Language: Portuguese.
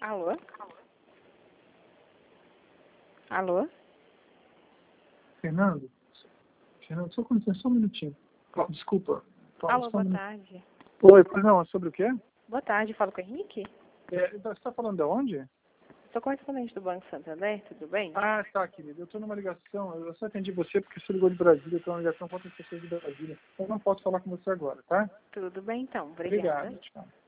Alô? Alô? Fernando, só com licença, só um minutinho. Desculpa. Alô, boa tarde. Oi, pois não, sobre o quê? Boa tarde, falo com o Henrique? Você está falando de onde? Sou correspondente do Banco Santander, tudo bem? Ah, tá, querido. Eu estou numa ligação. Eu só atendi você porque você ligou de Brasília. Eu estou numa ligação com outras pessoas de Brasília. Eu não posso falar com você agora, tá? Tudo bem, então. Obrigada. Obrigado, tchau.